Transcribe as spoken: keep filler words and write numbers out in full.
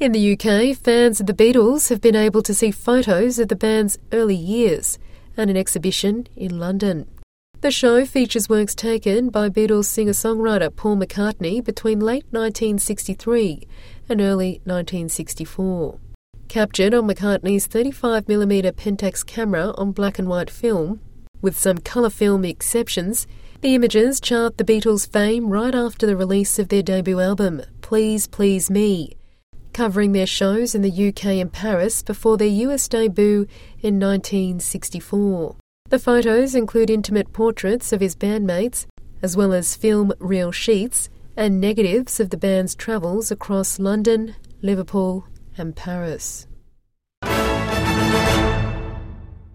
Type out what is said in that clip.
In the U K, fans of the Beatles have been able to see photos of the band's early years and an exhibition in London. The show features works taken by Beatles singer-songwriter Paul McCartney between late nineteen sixty-three and early nineteen sixty-four. Captured on McCartney's thirty-five millimeter Pentax camera on black and white film, with some colour film exceptions, the images chart the Beatles' fame right after the release of their debut album, Please Please Me, covering their shows in the U K and Paris before their U S debut in nineteen sixty-four. The photos include intimate portraits of his bandmates, as well as film reel sheets and negatives of the band's travels across London, Liverpool and Paris.